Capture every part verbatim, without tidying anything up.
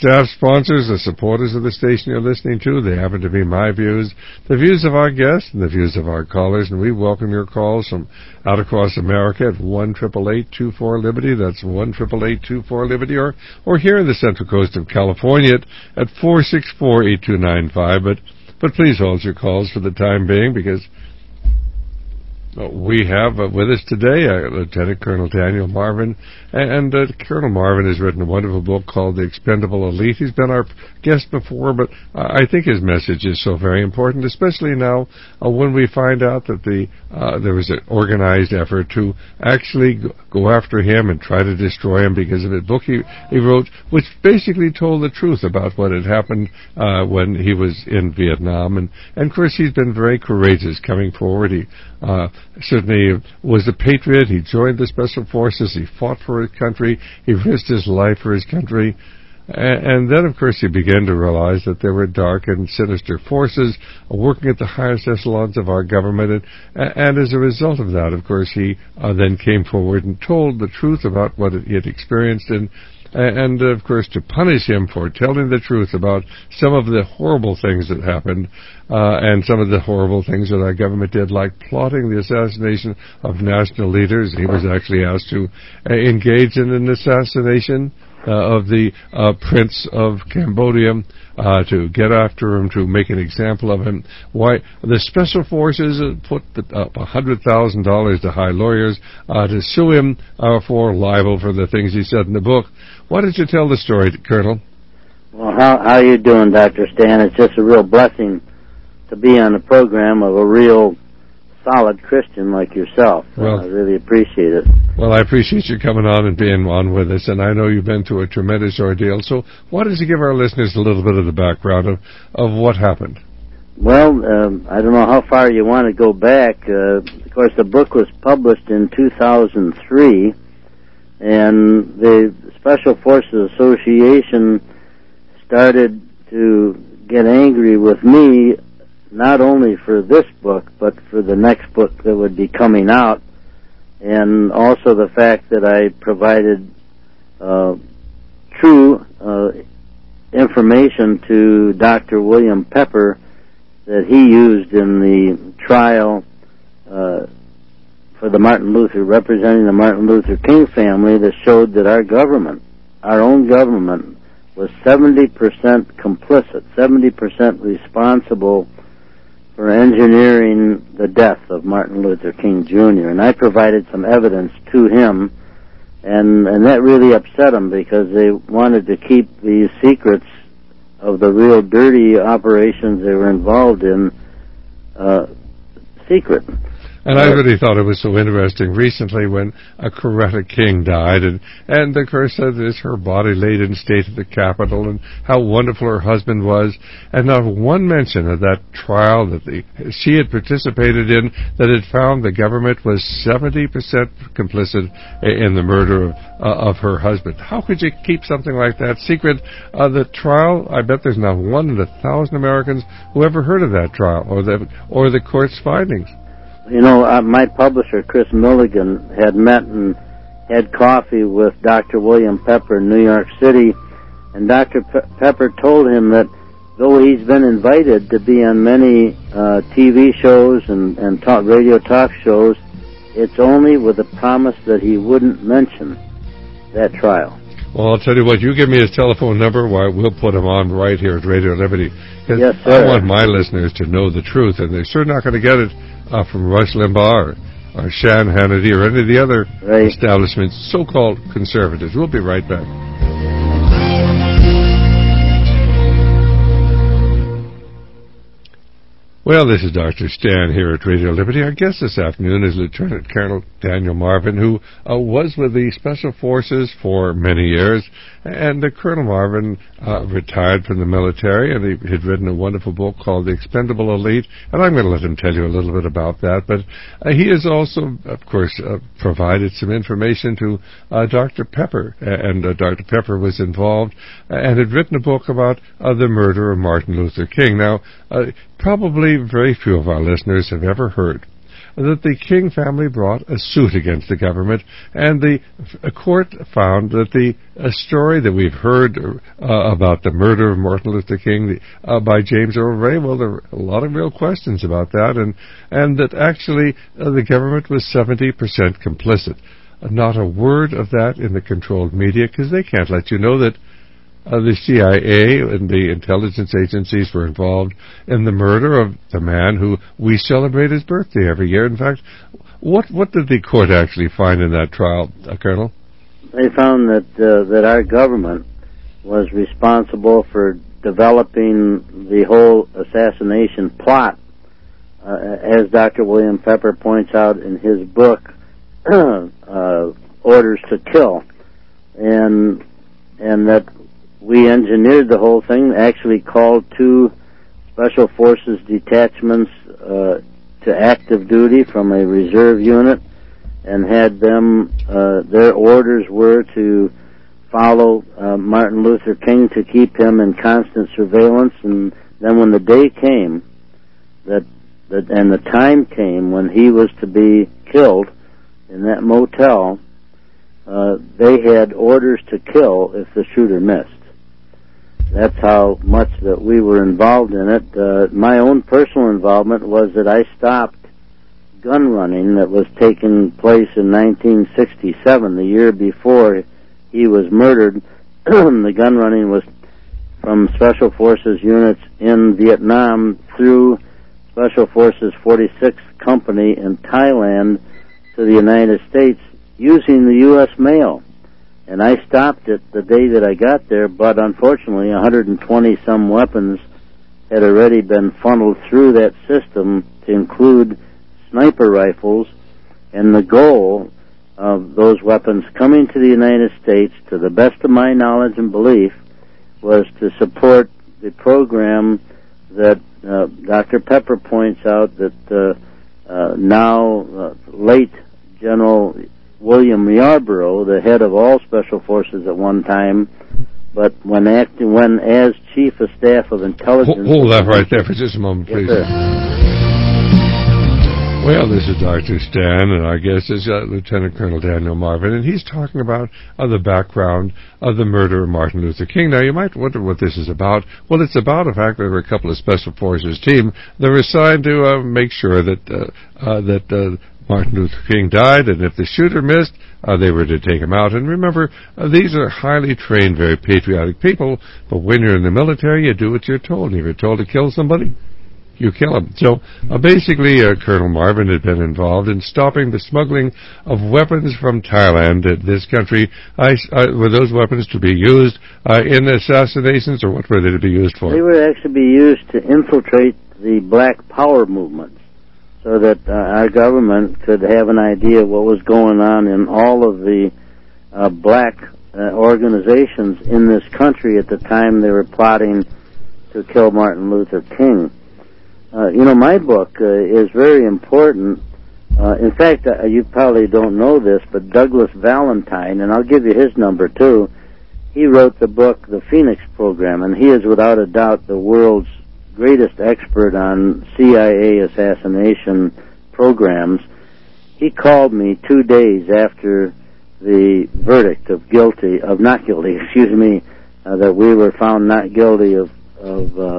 staff sponsors, the supporters of the station you're listening to. They happen to be my views, the views of our guests, and the views of our callers. And we welcome your calls from out across America at one eight eight eight, two four, Liberty. That's one eight eight eight, two four, Liberty. Or, or here in the Central Coast of California at, at four six four, eight two nine five. But, but please hold your calls for the time being, because we have uh, with us today uh, Lieutenant Colonel Daniel Marvin, and, and uh, Colonel Marvin has written a wonderful book called The Expendable Elite. He's been our guest before, but uh, I think his message is so very important, especially now uh, when we find out that the uh, there was an organized effort to actually go after him and try to destroy him because of a book he, he wrote, which basically told the truth about what had happened uh, when he was in Vietnam. And, and, of course, he's been very courageous coming forward. He uh, certainly was a patriot. He joined the Special Forces. He fought for his country. He risked his life for his country. And then, of course, he began to realize that there were dark and sinister forces working at the highest echelons of our government. And, and as a result of that, of course, he uh, then came forward and told the truth about what he had experienced. And, and, of course, to punish him for telling the truth about some of the horrible things that happened uh, and some of the horrible things that our government did, like plotting the assassination of national leaders. He was actually asked to uh, engage in an assassination Uh, of the uh, Prince of Cambodia, uh, to get after him, to make an example of him. Why the Special Forces uh, put up one hundred thousand dollars to high lawyers uh, to sue him uh, for libel for the things he said in the book. Why don't you tell the story, Colonel? Well, how how you doing, Doctor Stan? It's just a real blessing to be on the program of a real solid Christian like yourself. Well, I really appreciate it. Well, I appreciate you coming on and being on with us, and I know you've been through a tremendous ordeal. So why don't you give our listeners a little bit of the background of, of what happened? Well, um, I don't know how far you want to go back. Uh, of course, the book was published in two thousand three, and the Special Forces Association started to get angry with me, not only for this book, but for the next book that would be coming out, and also the fact that I provided uh, true uh, information to Doctor William Pepper that he used in the trial uh, for the Martin Luther, representing the Martin Luther King family, that showed that our government, our own government, was seventy percent complicit, seventy percent responsible for engineering the death of Martin Luther King Junior And I provided some evidence to him, and and that really upset him, because they wanted to keep these secrets of the real dirty operations they were involved in uh, secret. And I really thought it was so interesting recently when a Coretta King died, and, and of course uh, there's her body laid in state at the Capitol, and how wonderful her husband was, and not one mention of that trial that the, she had participated in, that had found the government was seventy percent complicit in the murder of, uh, of her husband. How could you keep something like that secret? Uh, the trial, I bet there's not one in a thousand Americans who ever heard of that trial, or the, or the court's findings. You know, uh, my publisher, Chris Milligan, had met and had coffee with Doctor William Pepper in New York City, and Doctor Pe- Pepper told him that though he's been invited to be on many uh, T V shows and, and talk, radio talk shows, it's only with the promise that he wouldn't mention that trial. Well, I'll tell you what, you give me his telephone number, why we'll put him on right here at Radio Liberty. Yes, sir. I want my listeners to know the truth, and they're sure not going to get it uh, from Rush Limbaugh or, or Shan Hannity or any of the other right. establishments, so-called conservatives. We'll be right back. Well, this is Doctor Stan here at Radio Liberty. Our guest this afternoon is Lieutenant Colonel Daniel Marvin, who uh, was with the Special Forces for many years. And uh, Colonel Marvin uh, retired from the military, and he had written a wonderful book called The Expendable Elite. And I'm going to let him tell you a little bit about that. But uh, he has also, of course, uh, provided some information to uh, Doctor Pepper. And uh, Doctor Pepper was involved and had written a book about uh, the murder of Martin Luther King. Now, uh, probably very few of our listeners have ever heard that the King family brought a suit against the government, and the a court found that the a story that we've heard uh, about the murder of Martin Luther King uh, by James Earl Ray, well, there are a lot of real questions about that, and, and that actually uh, the government was seventy percent complicit. Uh, not a word of that in the controlled media, because they can't let you know that Uh, the C I A and the intelligence agencies were involved in the murder of the man who we celebrate his birthday every year. In fact, what what did the court actually find in that trial, uh, Colonel? They found that uh, that our government was responsible for developing the whole assassination plot, uh, as Doctor William Pepper points out in his book, uh, Orders to Kill, and and that we engineered the whole thing, actually called two Special Forces detachments uh, to active duty from a reserve unit, and had them, uh, their orders were to follow uh, Martin Luther King, to keep him in constant surveillance, and then when the day came, that, that and the time came when he was to be killed in that motel, uh, they had orders to kill if the shooter missed. That's how much that we were involved in it. Uh, my own personal involvement was that I stopped gun running that was taking place in nineteen sixty-seven, the year before he was murdered. The gun running was from Special Forces units in Vietnam through Special Forces forty-sixth Company in Thailand to the United States using the U S mail. And I stopped it the day that I got there, but unfortunately one hundred twenty some weapons had already been funneled through that system, to include sniper rifles, and the goal of those weapons coming to the United States, to the best of my knowledge and belief, was to support the program that uh, Doctor Pepper points out that uh, uh, now uh, late General William Yarborough, the head of all Special Forces at one time, but when acting, when as Chief of Staff of Intelligence... Hold, hold that right there for just a moment, please. Yes, well, this is Doctor Stan, and our guest is uh, Lieutenant Colonel Daniel Marvin, and he's talking about uh, the background of the murder of Martin Luther King. Now, you might wonder what this is about. Well, it's about the fact that there were a couple of Special Forces team that were assigned to uh, make sure that uh, uh, that uh, Martin Luther King died, and if the shooter missed, uh, they were to take him out. And remember, uh, these are highly trained, very patriotic people, but when you're in the military, you do what you're told. And if you're told to kill somebody, you kill them. So uh, basically, uh, Colonel Marvin had been involved in stopping the smuggling of weapons from Thailand to this country. I, uh, were those weapons to be used uh, in assassinations, or what were they to be used for? They would actually be used to infiltrate the Black Power movement, so that uh, our government could have an idea of what was going on in all of the uh, black uh, organizations in this country at the time they were plotting to kill Martin Luther King. Uh, you know, my book uh, is very important. Uh, in fact, uh, you probably don't know this, but Douglas Valentine, and I'll give you his number too, he wrote the book, The Phoenix Program, and he is without a doubt the world's greatest expert on C I A assassination programs. He called me two days after the verdict of guilty, of not guilty, excuse me, uh, that we were found not guilty of, of uh,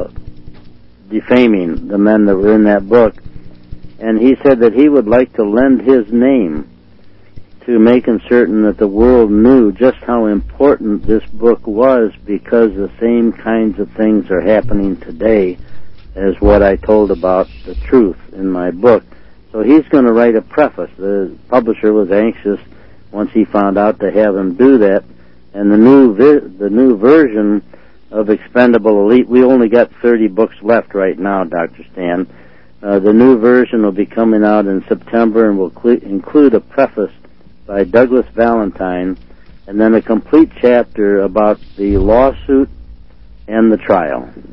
defaming the men that were in that book. And he said that he would like to lend his name to making certain that the world knew just how important this book was, because the same kinds of things are happening today as what I told about the truth in my book. So he's going to write a preface. The publisher was anxious once he found out to have him do that. And the new vi- the new version of Expendable Elite, we only got thirty books left right now, Doctor Stan. Uh, the new version will be coming out in September and will cl- include a preface by Douglas Valentine, and then a complete chapter about the lawsuit and the trial.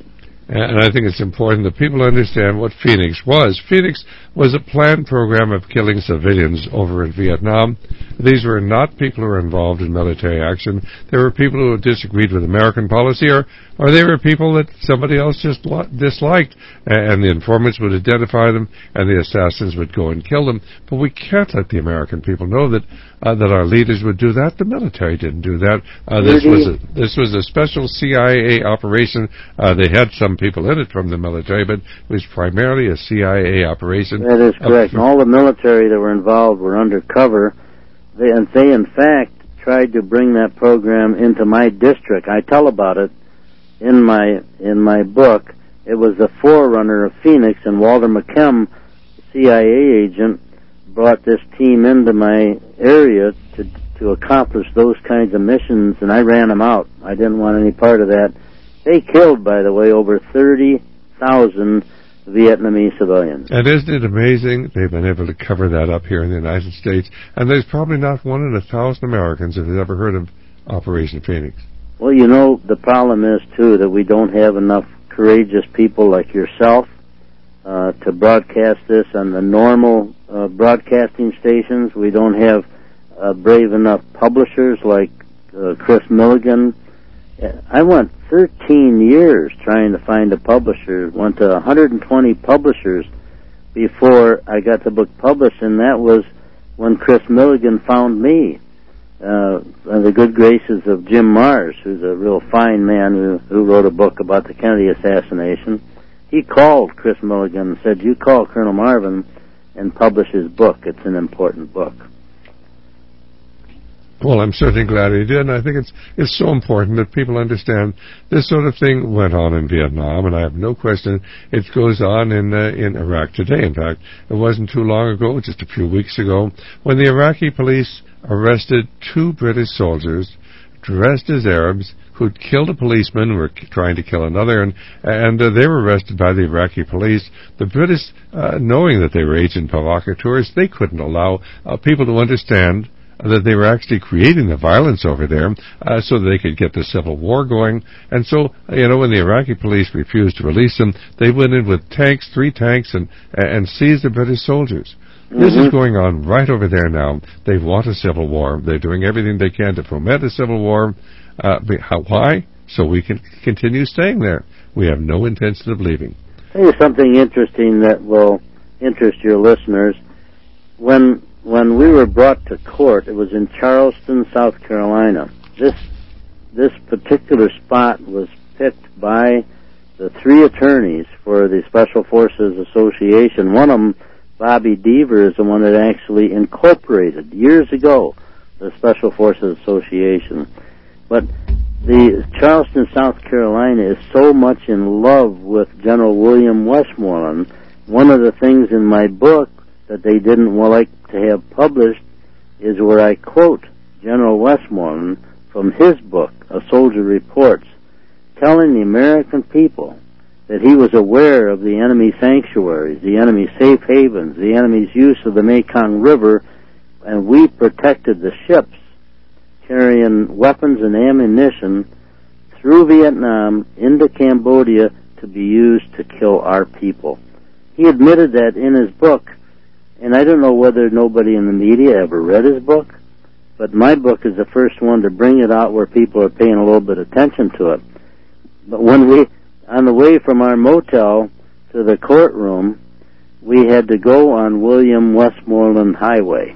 And I think it's important that people understand what Phoenix was. Phoenix was a planned program of killing civilians over in Vietnam. These were not people who were involved in military action. They were people who disagreed with American policy, or, or they were people that somebody else just disliked, and the informants would identify them, and the assassins would go and kill them. But we can't let the American people know that uh, that our leaders would do that. The military didn't do that. Uh, this was a, this was a special C I A operation. Uh, they had some people in it from the military, but it was primarily a C I A operation. That is correct. And all the military that were involved were undercover. They, and they, in fact, tried to bring that program into my district. I tell about it in my in my book. It was the forerunner of Phoenix, and Walter McKim, C I A agent, brought this team into my area to to accomplish those kinds of missions, and I ran them out. I didn't want any part of that. They killed, by the way, over thirty thousand Vietnamese civilians. And isn't it amazing they've been able to cover that up here in the United States? And there's probably not one in a thousand Americans that has ever heard of Operation Phoenix. Well, you know, the problem is, too, that we don't have enough courageous people like yourself uh, to broadcast this on the normal uh, broadcasting stations. We don't have uh, brave enough publishers like uh, Chris Milligan. I went thirteen years trying to find a publisher, went to one hundred twenty publishers before I got the book published, and that was when Chris Milligan found me. Uh, the good graces of Jim Mars, who's a real fine man who, who wrote a book about the Kennedy assassination. He called Chris Milligan and said, "You call Colonel Marvin and publish his book. It's an important book." Well, I'm certainly glad he did, and I think it's it's so important that people understand this sort of thing went on in Vietnam, and I have no question it goes on in uh, in Iraq today. In fact, it wasn't too long ago, just a few weeks ago, when the Iraqi police arrested two British soldiers dressed as Arabs who'd killed a policeman who were trying to kill another, and and uh, they were arrested by the Iraqi police. The British, uh, knowing that they were agent provocateurs, they couldn't allow uh, people to understand that they were actually creating the violence over there uh, so that they could get the civil war going. And so, you know, when the Iraqi police refused to release them, they went in with tanks, three tanks, and and seized the British soldiers. Mm-hmm. This is going on right over there now. They want a civil war. They're doing everything they can to foment a civil war. Uh, how, why? So we can continue staying there. We have no intention of leaving. Tell you something interesting that will interest your listeners. When When we were brought to court, it was in Charleston, South Carolina. This this particular spot was picked by the three attorneys for the Special Forces Association. One of them, Bobby Deaver, is the one that actually incorporated, years ago, the Special Forces Association. But the Charleston, South Carolina is so much in love with General William Westmoreland. One of the things in my book that they didn't like to have published is where I quote General Westmoreland from his book, A Soldier Reports, telling the American people that he was aware of the enemy sanctuaries, the enemy safe havens, the enemy's use of the Mekong River, and we protected the ships carrying weapons and ammunition through Vietnam into Cambodia to be used to kill our people. He admitted that in his book. And I don't know whether nobody in the media ever read his book, but my book is the first one to bring it out where people are paying a little bit of attention to it. But when we, on the way from our motel to the courtroom, we had to go on William Westmoreland Highway.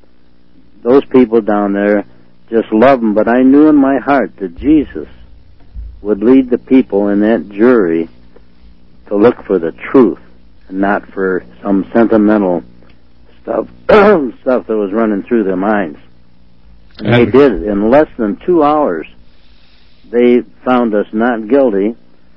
Those people down there just love him, but I knew in my heart that Jesus would lead the people in that jury to look for the truth and not for some sentimental stuff stuff that was running through their minds. And they did it. In less than two hours, they found us not guilty,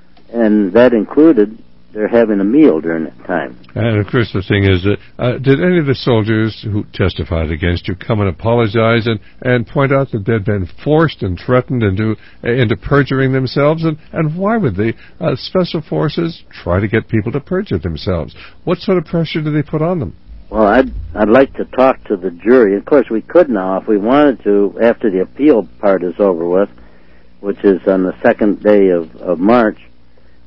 and that included their having a meal during that time. And, of course, the thing is, that, uh, did any of the soldiers who testified against you come and apologize and, and point out that they'd been forced and threatened into, into perjuring themselves? And, and why would the uh, Special Forces try to get people to perjure themselves? What sort of pressure do they put on them? Well, I'd, I'd like to talk to the jury. Of course, we could now if we wanted to after the appeal part is over with, which is on the second day of, of March.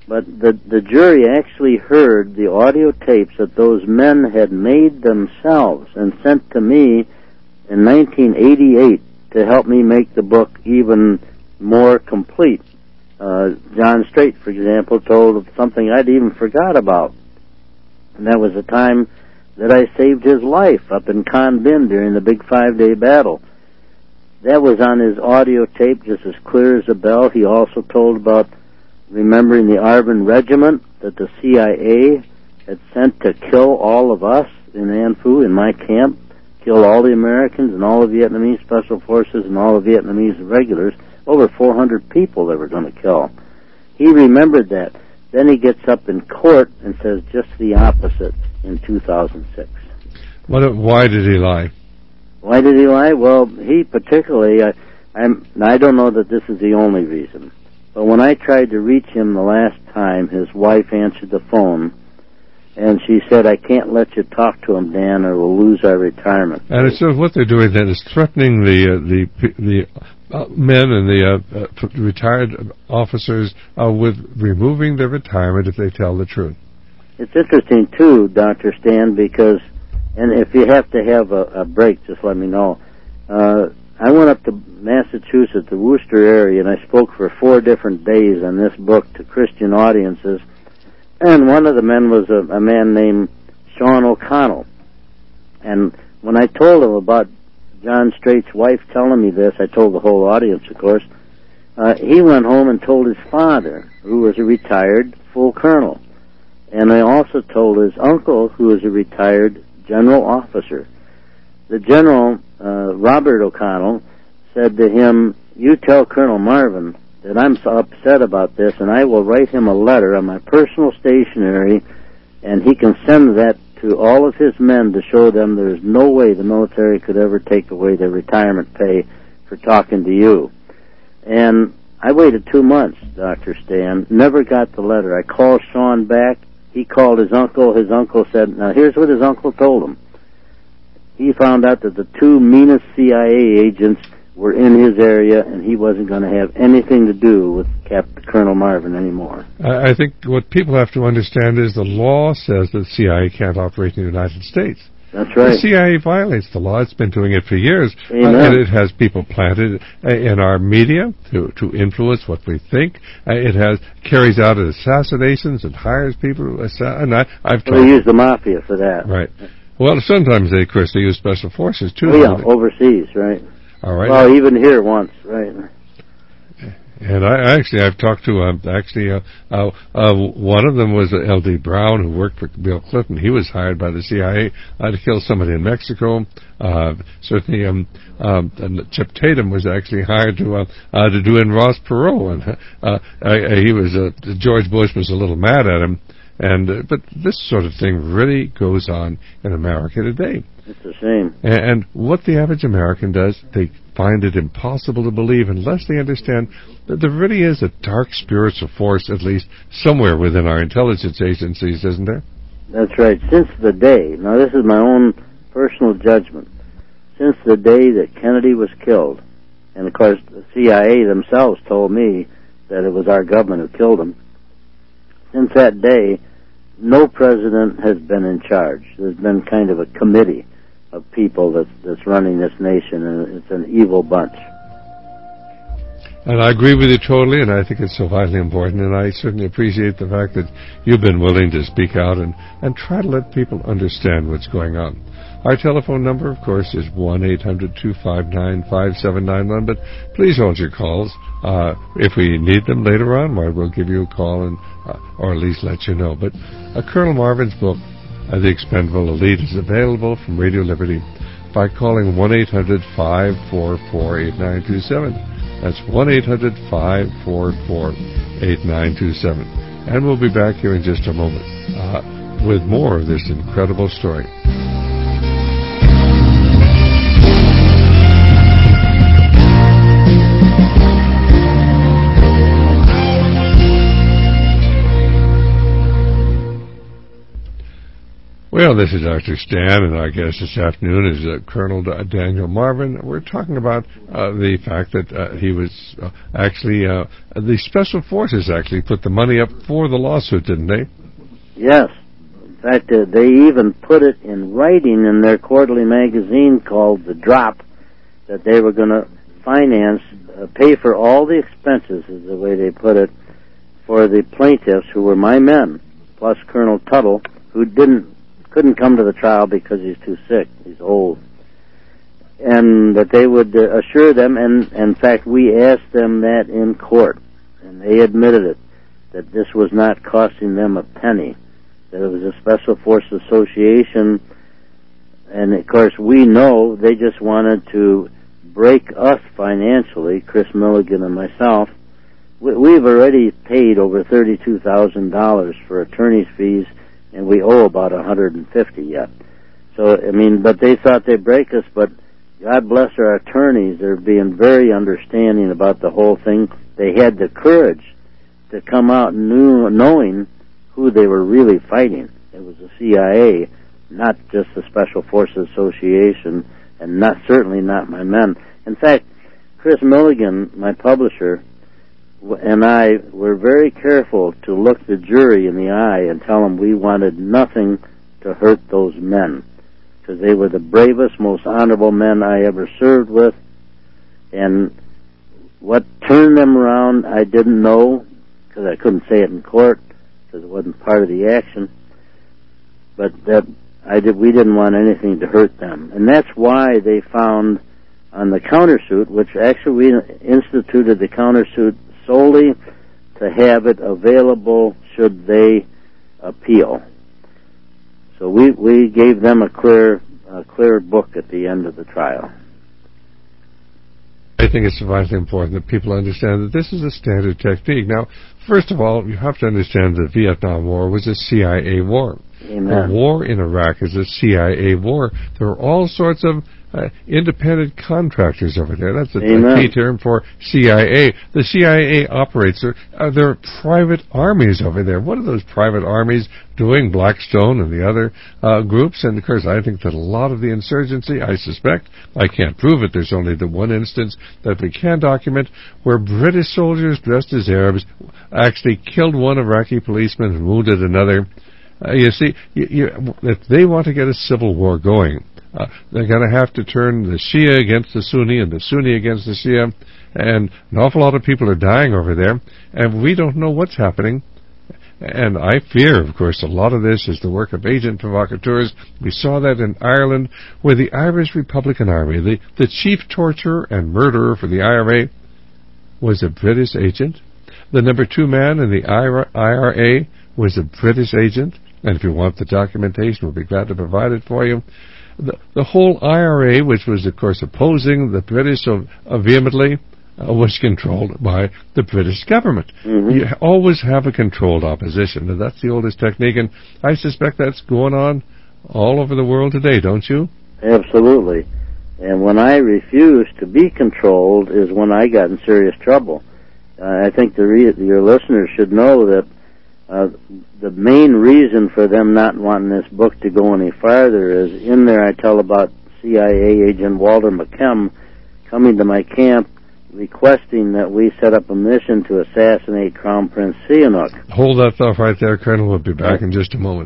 but the, the jury actually heard the audio tapes that those men had made themselves and sent to me in nineteen eighty-eight to help me make the book even more complete. Uh, John Strait, for example, told of something I'd even forgot about. And that was the time that I saved his life up in Con Bin during the big five-day battle. That was on his audio tape, just as clear as a bell. He also told about remembering the Arvin Regiment that the C I A had sent to kill all of us in An Phu, in my camp, kill all the Americans and all the Vietnamese Special Forces and all the Vietnamese regulars, over four hundred people they were going to kill. He remembered that. Then he gets up in court and says just the opposite in two thousand six. What, why did he lie? Why did he lie? Well, he particularly, I, I'm, I don't know that this is the only reason, but when I tried to reach him the last time, his wife answered the phone, and she said, I can't let you talk to him, Dan, or we'll lose our retirement. And it's, so what they're doing then is threatening the uh, the the uh, men and the uh, uh, retired officers uh, with removing their retirement if they tell the truth. It's interesting, too, Doctor Stan, because, and if you have to have a, a break, just let me know. Uh, I went up to Massachusetts, the Worcester area, and I spoke for four different days on this book to Christian audiences. And one of the men was a, a man named Sean O'Connell. And when I told him about John Strait's wife telling me this, I told the whole audience, of course, uh, he went home and told his father, who was a retired full colonel. And I also told his uncle, who was a retired general officer. The general, uh, Robert O'Connell, said to him, you tell Colonel Marvin that I'm so upset about this, and I will write him a letter on my personal stationery, and he can send that to all of his men to show them there's no way the military could ever take away their retirement pay for talking to you. And I waited two months, Doctor Stan, never got the letter. I called Sean back. He called his uncle. His uncle said, now here's what his uncle told him. He found out that the two meanest C I A agents were in his area, and he wasn't going to have anything to do with Captain Colonel Marvin anymore. I think what people have to understand is the law says that the C I A can't operate in the United States. That's right. The C I A violates the law. It's been doing it for years. Amen. Uh, and it has people planted uh, in our media to, to influence what we think. Uh, it has carries out assassinations and hires people to assassinate. And I, I've well, they use the mafia for that. Right. Well, sometimes they, of course, they use special forces, too. Oh, yeah, overseas, right. All right. Well, even here once, right. And I actually, I've talked to, um, actually, uh, uh, uh, one of them was L D Brown, who worked for Bill Clinton. He was hired by the C I A uh, to kill somebody in Mexico. Uh, certainly, um, um, and Chip Tatum was actually hired to, uh, uh, to do in Ross Perot. And, uh, uh, he was, uh, George Bush was a little mad at him. And, uh, but this sort of thing really goes on in America today. It's a shame. And, and what the average American does, they find it impossible to believe unless they understand that there really is a dark spiritual force, at least somewhere within our intelligence agencies, isn't there? That's right. Since the day, now this is my own personal judgment, since the day that Kennedy was killed, and of course the C I A themselves told me that it was our government who killed him, since that day, no president has been in charge. There's been kind of a committee of people that's, that's running this nation, and it's an evil bunch. And I agree with you totally, and I think it's so vitally important, and I certainly appreciate the fact that you've been willing to speak out and, and try to let people understand what's going on. Our telephone number, of course, is one eight hundred two five nine five seven nine one, but please hold your calls. Uh, if we need them later on, well, we'll give you a call and uh, or at least let you know. But uh, Colonel Marvin's book, uh, The Expendable Elite, is available from Radio Liberty by calling one eight hundred five four four eight nine two seven. That's one eight hundred five four four eight nine two seven. And we'll be back here in just a moment uh, with more of this incredible story. Well, this is Doctor Stan, and our guest this afternoon is uh, Colonel D- Daniel Marvin. We're talking about uh, the fact that uh, he was uh, actually, uh, the Special Forces actually put the money up for the lawsuit, didn't they? Yes. In fact, uh, they even put it in writing in their quarterly magazine called The Drop that they were going to finance, uh, pay for all the expenses, is the way they put it, for the plaintiffs who were my men, plus Colonel Tuttle, who didn't couldn't come to the trial because he's too sick, he's old, and that they would uh, assure them, and in fact we asked them that in court, and they admitted it, that this was not costing them a penny, that it was a Special Forces Association, and of course we know they just wanted to break us financially, Chris Milligan and myself. We, we've already paid over thirty-two thousand dollars for attorney's fees, and we owe about one hundred fifty yet. So, I mean, but they thought they'd break us, but God bless our attorneys. They're being very understanding about the whole thing. They had the courage to come out knew, knowing who they were really fighting. It was the C I A, not just the Special Forces Association, and not certainly not my men. In fact, Chris Milligan, my publisher, and I were very careful to look the jury in the eye and tell them we wanted nothing to hurt those men, because they were the bravest, most honorable men I ever served with, and what turned them around I didn't know, because I couldn't say it in court, because it wasn't part of the action, but that I did, we didn't want anything to hurt them, and that's why they found on the countersuit, which actually we instituted the countersuit solely to have it available should they appeal. So we, we gave them a clear, a clear book at the end of the trial. I think it's vitally important that people understand that this is a standard technique. Now, first of all, you have to understand that the Vietnam War was a C I A war. Amen. The war in Iraq is a C I A war. There are all sorts of uh, independent contractors over there. That's a, a key term for C I A. The C I A operates. There, uh, there are private armies over there. What are those private armies doing? Blackstone and the other uh, groups. And, of course, I think that a lot of the insurgency, I suspect, I can't prove it, there's only the one instance that we can document, where British soldiers dressed as Arabs actually killed one Iraqi policeman and wounded another. Uh, you see, you, you, if they want to get a civil war going, uh, they're going to have to turn the Shia against the Sunni and the Sunni against the Shia, and an awful lot of people are dying over there, and we don't know what's happening. And I fear, of course, a lot of this is the work of agent provocateurs. We saw that in Ireland, where the Irish Republican Army, the, the chief torturer and murderer for the I R A, was a British agent. The number two man in the I R A was a British agent. And if you want the documentation, we'll be glad to provide it for you. The, the whole I R A, which was, of course, opposing the British so, uh, vehemently, uh, was controlled by the British government. Mm-hmm. You always have a controlled opposition, and that's the oldest technique, and I suspect that's going on all over the world today, don't you? Absolutely. And when I refused to be controlled is when I got in serious trouble. Uh, I think the re- your listeners should know that Uh, the main reason for them not wanting this book to go any farther is in there I tell about C I A agent Walter McKim coming to my camp requesting that we set up a mission to assassinate Crown Prince Sihanouk. Hold that thought right there, Colonel. We'll be back in just a moment.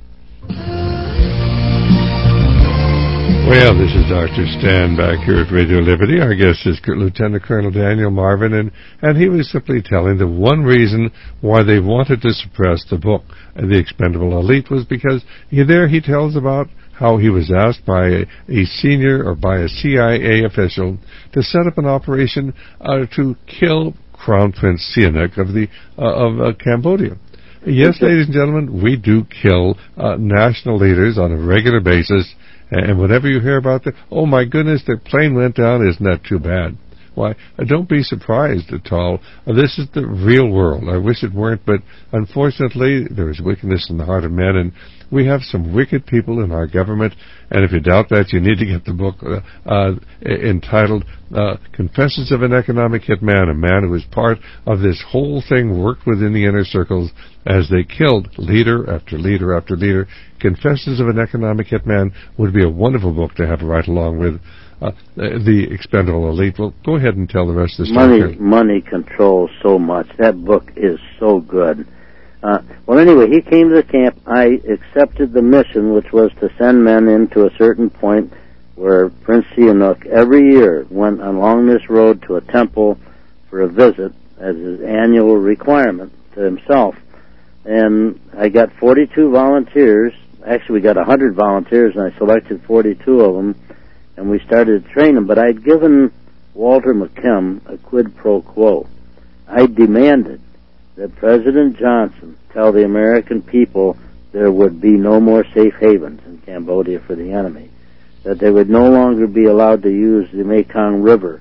Well, this is Doctor Stan back here at Radio Liberty. Our guest is Lieutenant Colonel Daniel Marvin, and, and he was simply telling the one reason why they wanted to suppress the book, The Expendable Elite, was because he, there he tells about how he was asked by a, a senior or by a C I A official to set up an operation uh, to kill Crown Prince Sihanouk of, the, uh, of uh, Cambodia. Yes, ladies and gentlemen, we do kill uh, national leaders on a regular basis. And whenever you hear about that, oh my goodness, their plane went down, isn't that too bad? Why, uh, don't be surprised at all. Uh, this is the real world. I wish it weren't, but unfortunately, there is wickedness in the heart of men, and we have some wicked people in our government, and if you doubt that, you need to get the book uh, uh, entitled uh, Confessions of an Economic Hitman, a man who was part of this whole thing, worked within the inner circles as they killed leader after leader after leader. Confessions of an Economic Hitman would be a wonderful book to have right along with uh, the Expendable Elite. Well, go ahead and tell the rest of the story. Money, money controls so much. That book is so good. Uh, well, anyway, he came to the camp. I accepted the mission, which was to send men into a certain point where Prince Sihanouk every year went along this road to a temple for a visit as his annual requirement to himself. And I got forty-two volunteers. Actually, we got one hundred volunteers, and I selected forty-two of them, and we started to train them. But I'd given Walter McKim a quid pro quo. I demanded that President Johnson tell the American people there would be no more safe havens in Cambodia for the enemy, that they would no longer be allowed to use the Mekong River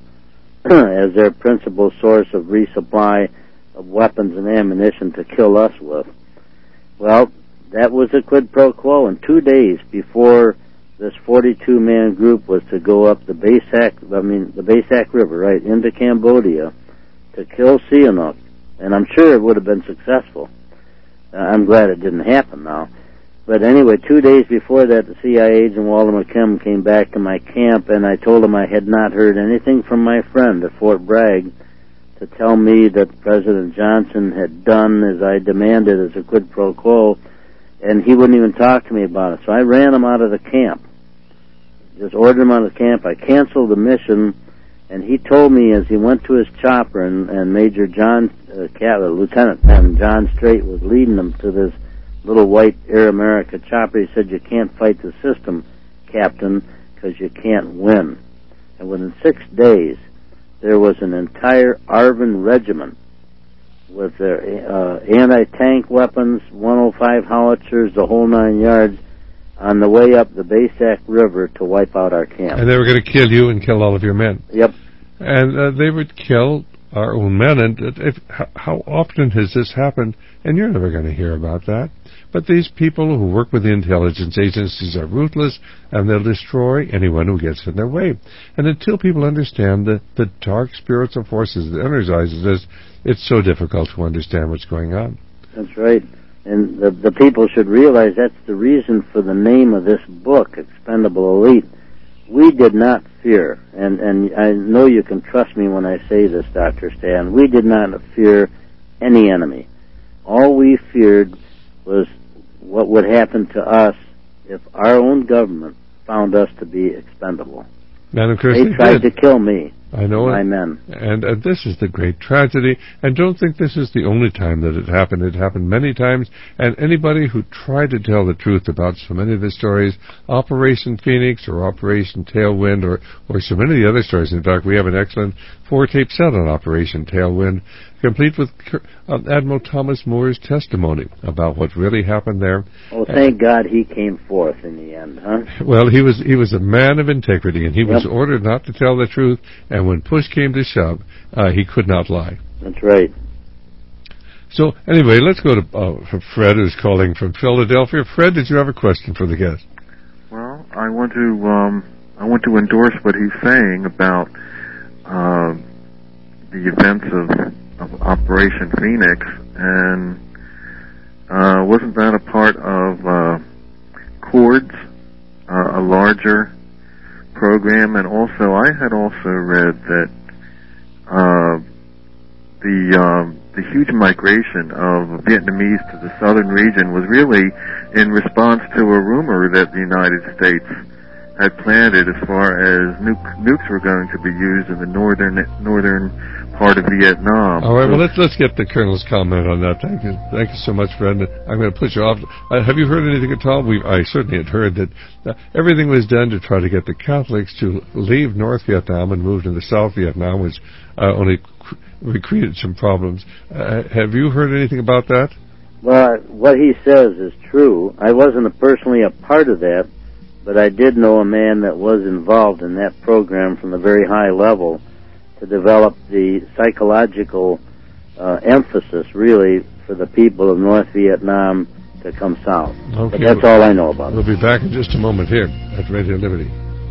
as their principal source of resupply of weapons and ammunition to kill us with. Well, that was a quid pro quo, and two days before this forty-two man group was to go up the Basak, I mean the Basak River, right, into Cambodia to kill Sihanouk, and I'm sure it would have been successful. Uh, I'm glad it didn't happen now. But anyway, two days before that, the C I A agent Walter McKim came back to my camp, and I told him I had not heard anything from my friend at Fort Bragg to tell me that President Johnson had done as I demanded as a quid pro quo, and he wouldn't even talk to me about it. So I ran him out of the camp, just ordered him out of the camp. I canceled the mission, and he told me as he went to his chopper, and, and Major John, uh, Captain, Lieutenant Captain John Strait was leading him to this little white Air America chopper. He said, "You can't fight the system, Captain, because you can't win." And within six days, there was an entire ARVN regiment with their uh, anti-tank weapons, one oh five howitzers, the whole nine yards, on the way up the Basak River to wipe out our camp. And they were going to kill you and kill all of your men. Yep. And uh, they would kill our own men. And if, how often has this happened? And you're never going to hear about that. But these people who work with the intelligence agencies are ruthless, and they'll destroy anyone who gets in their way. And until people understand the, the dark spiritual forces that energizes us, it's so difficult to understand what's going on. That's right. And the, the people should realize that's the reason for the name of this book, Expendable Elite. We did not fear, and, and I know you can trust me when I say this, Doctor Stan, we did not fear any enemy. All we feared was what would happen to us if our own government found us to be expendable. And of course they, they tried did. to kill me. I know my it. men. And uh, this is the great tragedy. And don't think this is the only time that it happened. It happened many times. And anybody who tried to tell the truth about so many of the stories, Operation Phoenix or Operation Tailwind or, or so many of the other stories. In fact, we have an excellent four-tape set on Operation Tailwind, complete with uh, Admiral Thomas Moore's testimony about what really happened there. Oh, thank uh, God he came forth in the end, huh? Well, he was he was a man of integrity, and he yep. was ordered not to tell the truth, and when push came to shove, uh, he could not lie. That's right. So, anyway, let's go to uh, Fred, who's calling from Philadelphia. Fred, did you have a question for the guest? Well, I want to um, I want to endorse what he's saying about uh, the events of of Operation Phoenix, and uh, wasn't that a part of uh, CORDS, uh, a larger program? And also, I had also read that uh, the um, the huge migration of Vietnamese to the southern region was really in response to a rumor that the United States had planted as far as nuke, nukes were going to be used in the northern northern part of Vietnam. All right, well, let's let's get the Colonel's comment on that. Thank you. Thank you so much, Brendan. I'm going to put you off. Uh, have you heard anything at all? We I certainly had heard that uh, everything was done to try to get the Catholics to leave North Vietnam and move to the South Vietnam, which uh, only cr- created some problems. Uh, have you heard anything about that? Well, what he says is true. I wasn't personally a part of that, but I did know a man that was involved in that program from a very high level to develop the psychological uh, emphasis, really, for the people of North Vietnam to come south. Okay. But that's all I know about it. We'll be back in just a moment here at Radio Liberty.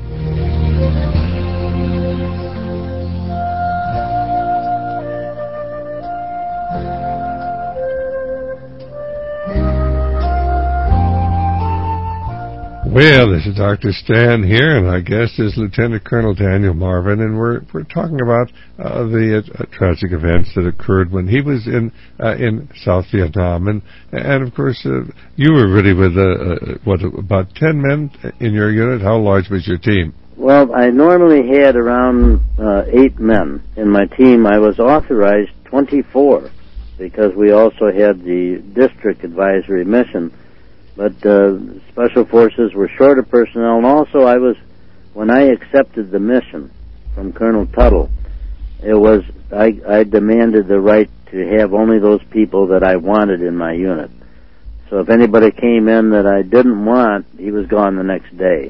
Well, this is Doctor Stan here, and our guest is Lieutenant Colonel Daniel Marvin, and we're we're talking about uh, the uh, tragic events that occurred when he was in uh, in South Vietnam, and and of course uh, you were really with uh, uh, what about ten men in your unit. How large was your team? Well, I normally had around uh, eight men in my team. I was authorized twenty-four because we also had the district advisory mission. But uh, Special Forces were short of personnel, and also I was, when I accepted the mission from Colonel Tuttle, it was, I, I demanded the right to have only those people that I wanted in my unit. So if anybody came in that I didn't want, he was gone the next day.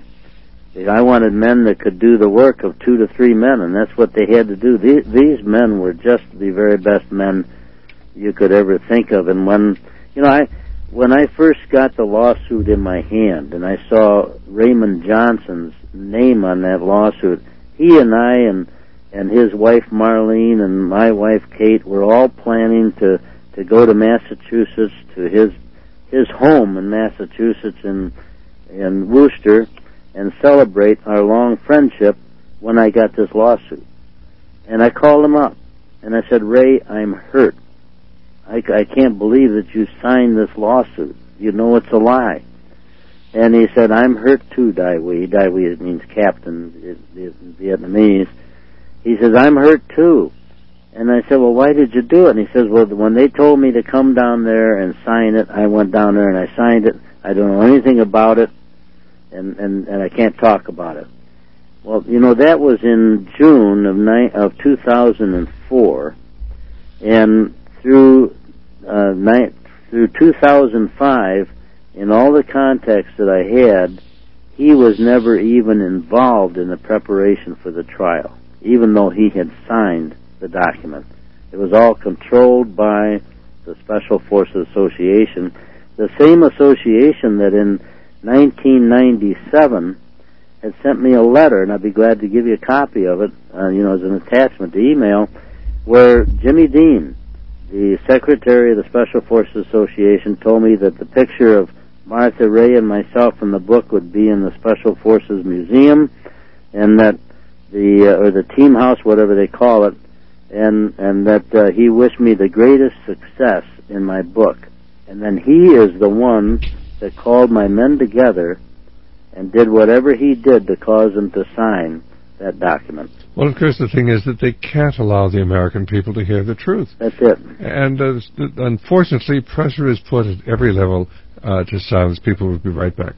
I wanted men that could do the work of two to three men, and that's what they had to do. These, these men were just the very best men you could ever think of. And when, you know, I... When I first got the lawsuit in my hand and I saw Raymond Johnson's name on that lawsuit, he and I and and his wife Marlene and my wife Kate were all planning to, to go to Massachusetts, to his his home in Massachusetts in in Worcester, and celebrate our long friendship when I got this lawsuit. And I called him up and I said, "Ray, I'm hurt. I, I can't believe that you signed this lawsuit. You know it's a lie." And he said, "I'm hurt too, Dai Huy." Dai Huy means captain in Vietnamese. He says, "I'm hurt too." And I said, "Well, why did you do it?" And he says, "Well, when they told me to come down there and sign it, I went down there and I signed it. I don't know anything about it, and, and, and I can't talk about it." Well, you know, that was in June of, ni- of two thousand four, and through uh, ni- through two thousand five, in all the contacts that I had, he was never even involved in the preparation for the trial, even though he had signed the document. It was all controlled by the Special Forces Association, the same association that in nineteen ninety-seven had sent me a letter, and I'd be glad to give you a copy of it, uh, you know, as an attachment to email, where Jimmy Dean, the secretary of the Special Forces Association, told me that the picture of Martha Ray and myself in the book would be in the Special Forces Museum, and that the, uh, or the team house, whatever they call it, and, and that uh, he wished me the greatest success in my book. And then he is the one that called my men together and did whatever he did to cause them to sign that document. Well, of course, the thing is that they can't allow the American people to hear the truth. That's it. And uh, unfortunately, pressure is put at every level uh, to silence people. We'll be right back.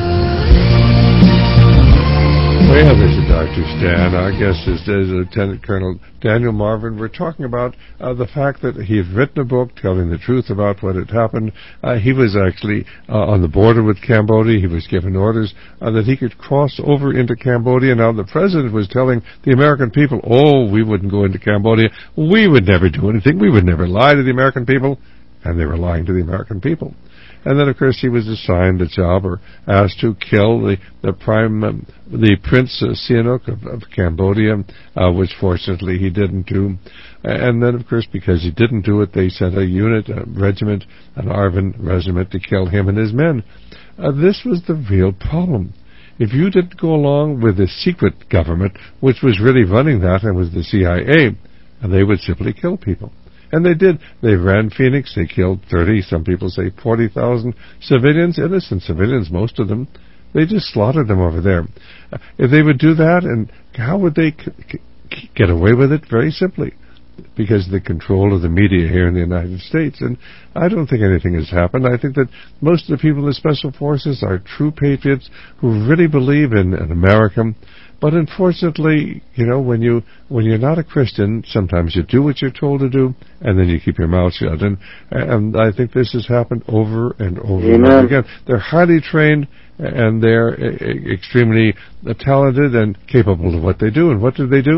Well, this is Doctor Stan. Our guest is, is Lieutenant Colonel Daniel Marvin. We're talking about uh, the fact that he had written a book telling the truth about what had happened. Uh, he was actually uh, on the border with Cambodia. He was given orders uh, that he could cross over into Cambodia. Now, the president was telling the American people, oh, we wouldn't go into Cambodia. We would never do anything. We would never lie to the American people. And they were lying to the American people. And then, of course, he was assigned a job or asked to kill the the prime, um, the Prince uh, Sihanouk of, of Cambodia, uh, which fortunately he didn't do. And then, of course, because he didn't do it, they sent a unit, a regiment, an Arvin regiment to kill him and his men. Uh, this was the real problem. If you didn't go along with the secret government, which was really running that and was the C I A, they would simply kill people. And they did. They ran Phoenix. They killed thirty, some people say forty thousand civilians, innocent civilians, most of them. They just slaughtered them over there. Uh, if they would do that, and how would they c- c- get away with it? Very simply, because of the control of the media here in the United States. And I don't think anything has happened. I think that most of the people in the Special Forces are true patriots who really believe in, in America. But unfortunately, you know, when you when you're not a Christian, sometimes you do what you're told to do, and then you keep your mouth shut. And and I think this has happened over and over Amen. and over again. They're highly trained, and they're extremely talented and capable of what they do. And what do they do?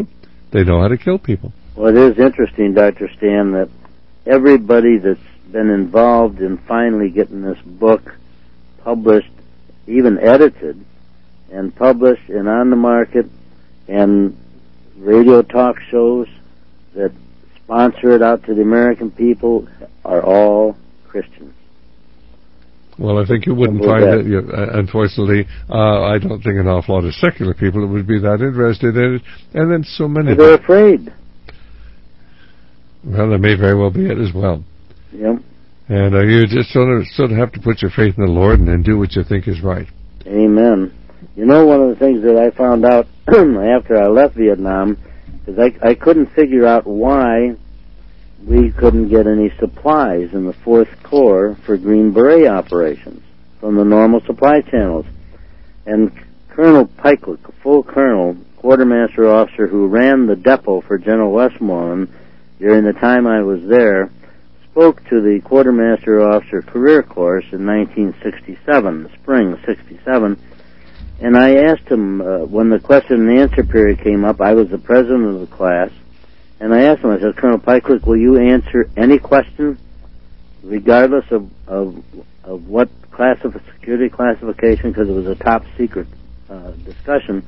They know how to kill people. Well, it is interesting, Doctor Stan, that everybody that's been involved in finally getting this book published, even edited, and published and on the market, and radio talk shows that sponsor it out to the American people are all Christians. Well, I think you wouldn't find that, you, uh, unfortunately, uh, I don't think an awful lot of secular people would be that interested in it, and then so many... They're afraid. Well, that may very well be it as well. Yep. And uh, you just sort of, sort of have to put your faith in the Lord and then do what you think is right. Amen. You know, one of the things that I found out after I left Vietnam is I, I couldn't figure out why we couldn't get any supplies in the Fourth Corps for Green Beret operations from the normal supply channels. And Colonel Pikewick, a full colonel, quartermaster officer who ran the depot for General Westmoreland during the time I was there, spoke to the quartermaster officer career course in nineteen sixty-seven, the spring of sixty-seven, and I asked him, uh, when the question and answer period came up, I was the president of the class, and I asked him, I said, Colonel Pikewick, will you answer any question, regardless of, of, of what classif- security classification, because it was a top secret uh, discussion,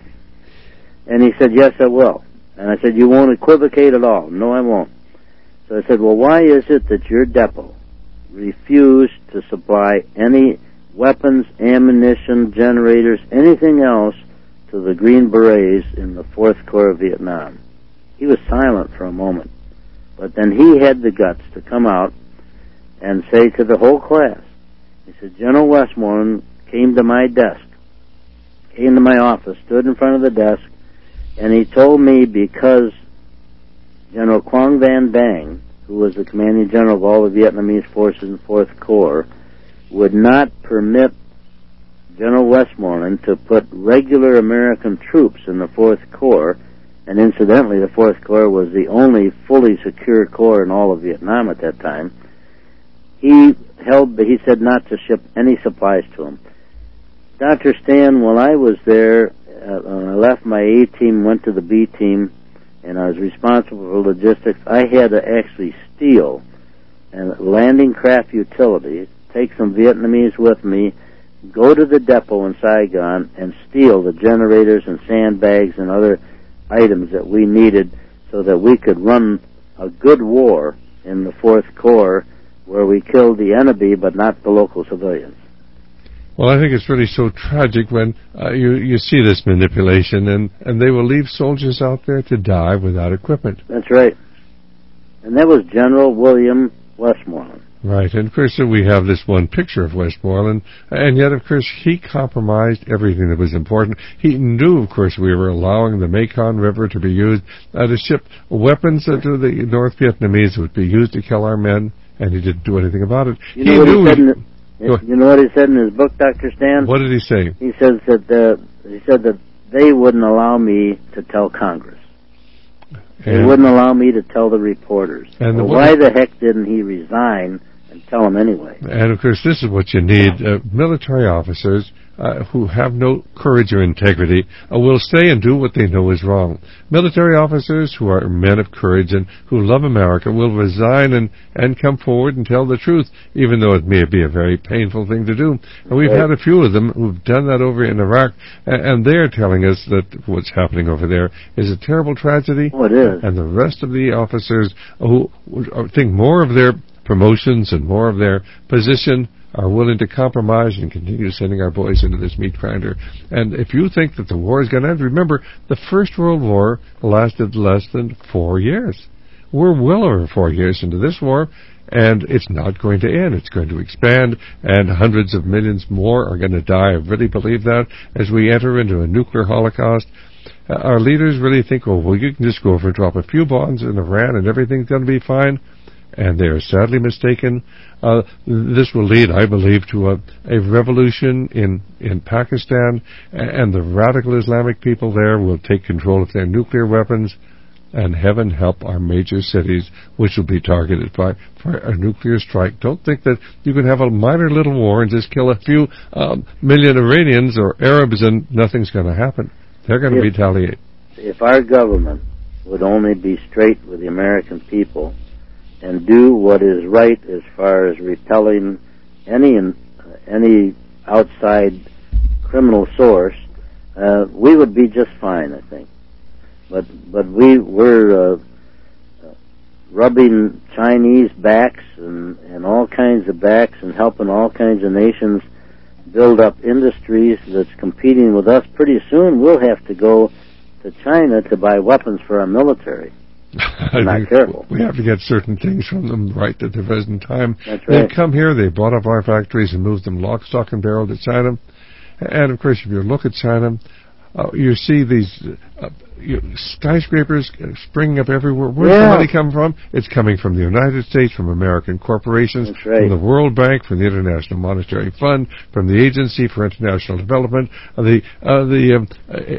and he said, yes, I will. And I said, you won't equivocate at all? No, I won't. So I said, well, why is it that your depot refused to supply any weapons, ammunition, generators, anything else to the Green Berets in the Fourth Corps of Vietnam? He was silent for a moment. But then he had the guts to come out and say to the whole class, he said, General Westmoreland came to my desk, came to my office, stood in front of the desk, and he told me because General Quang Van Dang, who was the commanding general of all the Vietnamese forces in Fourth Corps, would not permit General Westmoreland to put regular American troops in the Fourth Corps, and incidentally, the Fourth Corps was the only fully secure corps in all of Vietnam at that time. He held, he said not to ship any supplies to him. Doctor Stan, while I was there, uh, when I left my A team, went to the B team, and I was responsible for logistics, I had to actually steal a landing craft utility, take some Vietnamese with me, go to the depot in Saigon, and steal the generators and sandbags and other items that we needed so that we could run a good war in the Fourth Corps where we killed the enemy but not the local civilians. Well, I think it's really so tragic when uh, you, you see this manipulation, and, and they will leave soldiers out there to die without equipment. That's right. And that was General William Westmoreland. Right, and of course we have this one picture of Westmoreland, and yet of course he compromised everything that was important. He knew, of course, we were allowing the Mekong River to be used uh, to ship weapons uh, to the North Vietnamese would be used to kill our men, and he didn't do anything about it. You know he what knew he said in the, Go you know what he said in his book, Doctor Stan? What did he say? He says that uh, he said that they wouldn't allow me to tell Congress. They And wouldn't allow me to tell the reporters. And the well, why the heck didn't he resign and tell them anyway? And of course, this is what you need: uh, military officers uh, who have no courage or integrity uh, will stay and do what they know is wrong. Military officers who are men of courage and who love America will resign and, and come forward and tell the truth, even though it may be a very painful thing to do. And we've had a few of them who've done that over in Iraq, and, and they're telling us that what's happening over there is a terrible tragedy. Oh, it is. And the rest of the officers who think more of their promotions and more of their position are willing to compromise and continue sending our boys into this meat grinder. And if you think that the war is going to end, remember, the First World War lasted less than four years. We're well over four years into this war, and it's not going to end. It's going to expand, and hundreds of millions more are going to die. I really believe that as we enter into a nuclear holocaust. Uh, our leaders really think, oh, well, you can just go over and drop a few bombs in Iran and everything's going to be fine. And they are sadly mistaken. Uh, this will lead, I believe, to a, a revolution in, in Pakistan, and the radical Islamic people there will take control of their nuclear weapons, and heaven help our major cities, which will be targeted by, by a nuclear strike. Don't think that you can have a minor little war and just kill a few um, million Iranians or Arabs and nothing's going to happen. They're going to If- retaliate. If our government would only be straight with the American people and do what is right as far as repelling any uh, any outside criminal source, uh, we would be just fine, I think. But but we were uh, uh, rubbing Chinese backs and, and all kinds of backs and helping all kinds of nations build up industries that's competing with us. Pretty soon we'll have to go to China to buy weapons for our military. We're not careful. We have to get certain things from them right at the present time. That's right. They've come here, they've bought up our factories and moved them lock, stock, and barrel to China. And, of course, if you look at China, uh, you see these uh, you, skyscrapers springing up everywhere. Where's yeah. the money come from? It's coming from the United States, from American corporations, That's right. from the World Bank, from the International Monetary Fund, from the Agency for International Development, uh, the uh, the um,